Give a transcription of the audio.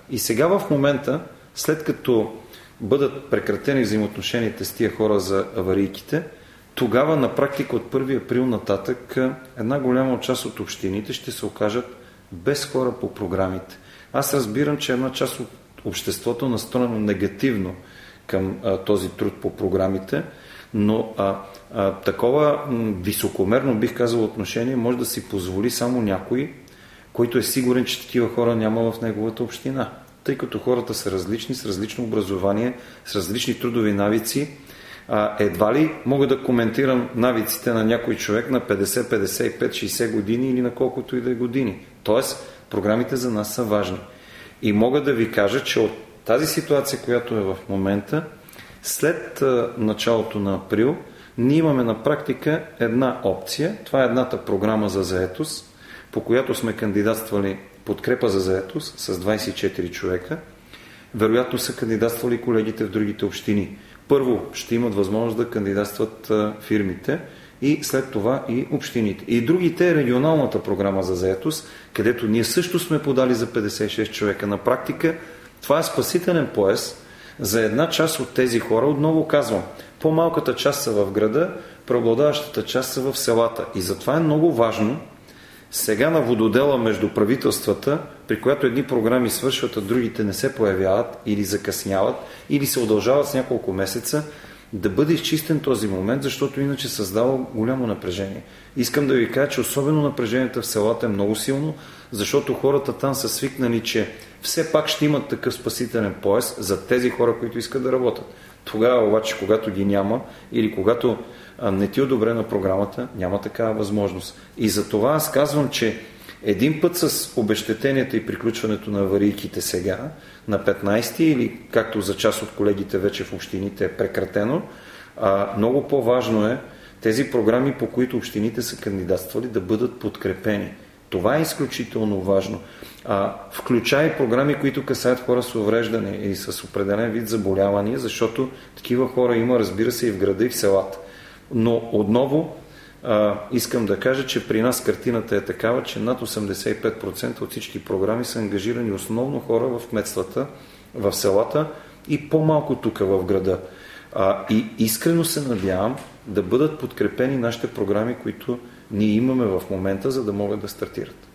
И сега в момента, след като бъдат прекратени взаимоотношенията с тия хора за аварийките, тогава на практика от 1 април нататък една голяма част от общините ще се окажат без хора по програмите. Аз разбирам, че една част от обществото настроено негативно към този труд по програмите, но такова високомерно, бих казал, отношение може да си позволи само някой, който е сигурен, че такива хора няма в неговата община. Тъй като хората са различни, с различно образование, с различни трудови навици, едва ли мога да коментирам навиците на някой човек на 50, 55, 60 години или на колкото и да е години. Тоест, програмите за нас са важни. И мога да ви кажа, че от тази ситуация, която е в момента, след началото на април, ние имаме на практика една опция. Това е едната програма за заетост, по която сме кандидатствали подкрепа за заетост с 24 човека. Вероятно са кандидатствали колегите в другите общини. Първо ще имат възможност да кандидатстват фирмите и след това и общините. И другите е регионалната програма за заетост, където ние също сме подали за 56 човека. На практика това е спасителен пояс за една част от тези хора. Отново казвам, по-малката част са в града, преобладаващата част са в селата. И затова е много важно сега на вододела между правителствата, при която едни програми свършват, а другите не се появяват или закъсняват, или се удължават с няколко месеца, да бъде изчистен този момент, защото иначе създава голямо напрежение. Искам да ви кажа, че особено напрежението в селата е много силно, защото хората там са свикнали, че все пак ще имат такъв спасителен пояс за тези хора, които искат да работят. Тогава обаче, когато ги няма или когато не ти е одобрена програмата, няма такава възможност. И за това аз казвам, че един път с обезщетенията и приключването на аварийките сега, на 15-ти или както за част от колегите вече в общините е прекратено, много по-важно е тези програми, по които общините са кандидатствали, да бъдат подкрепени. Това е изключително важно. Включая и програми, които касаят хора с увреждане и с определен вид заболявания, защото такива хора има, разбира се, и в града, и в селата. Но отново искам да кажа, че при нас картината е такава, че над 85% от всички програми са ангажирани основно хора в кметствата, в селата и по-малко тук в града. И искрено се надявам да бъдат подкрепени нашите програми, които ние имаме в момента, за да могат да стартират.